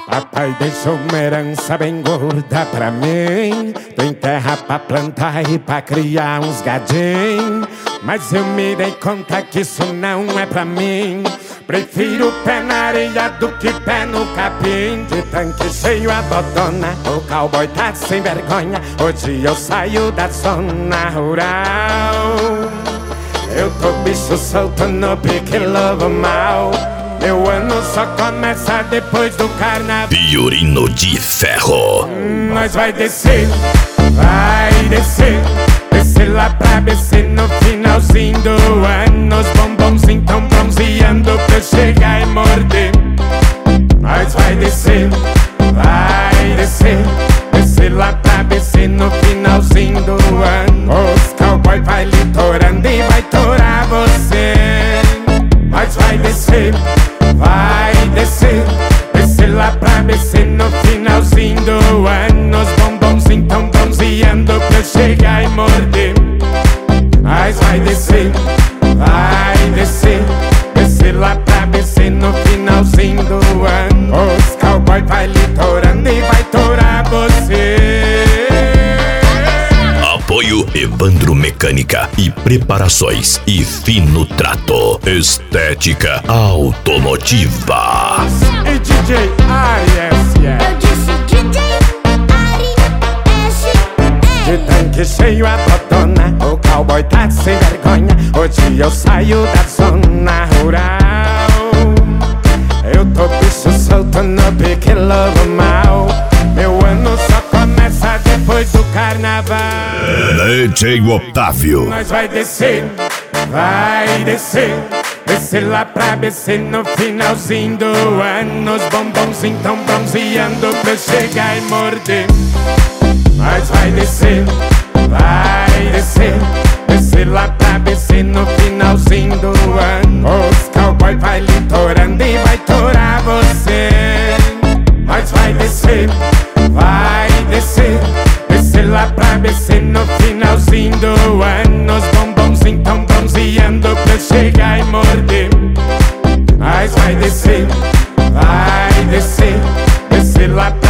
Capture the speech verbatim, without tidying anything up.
Papai deixou uma herança bem gorda pra mim. Tem terra pra plantar e pra criar uns gadinhos. Mas eu me dei conta que isso não é pra mim. Prefiro pé na areia do que pé no capim. De tanque cheio a botona, o cowboy tá sem vergonha. Hoje eu saio da zona rural. Eu tô bicho solto no pique lobo mal. Meu ano só começa depois do carnaval. Piorino de Ferro. Hum, nós vai descer, vai descer. Descer lá pra B C no finalzinho do ano. Os bombons então bronzeando pra eu chegar e morder. Nós vai descer, vai descer. Descer lá pra B C no finalzinho do ano. Os cowboy vai litorando e vai torar você. Nós vai descer, vai descer. Descer lá pra B C no finalzinho do ano. Os bombons então bronzeando pra eu chegar e morder. Nós vai descer, vai descer. Descer lá pra B C no finalzinho do ano. Os cowboy vai litorando e vai torar você. Apoio Evandro Mecânica e Preparações e Fino Trato. Estética automotiva. E D J Ari S E. Eu disse D J Ari S E. De tanque cheio a botona, o cowboy tá sem vergonha. Hoje eu saio da zona rural. Eu tô bicho solto no pique lobo mal. Meu ano só começa depois do carnaval. D J Otávio. Nós vai descer, vai descer. Descer lá pra B C no finalzinho do ano. Os bombons então bronzeando pra eu chegar e morder. Nós vai descer, vai descer. Descer lá pra B C no finalzinho do ano. Os cowboy vai litorando e vai torar você. Nós vai descer, vai descer. Descer lá pra B C no finalzinho do ano. Os bombons então bronzeando pra eu chegar e morder. Nós vai descer, vai descer. Descer lá pra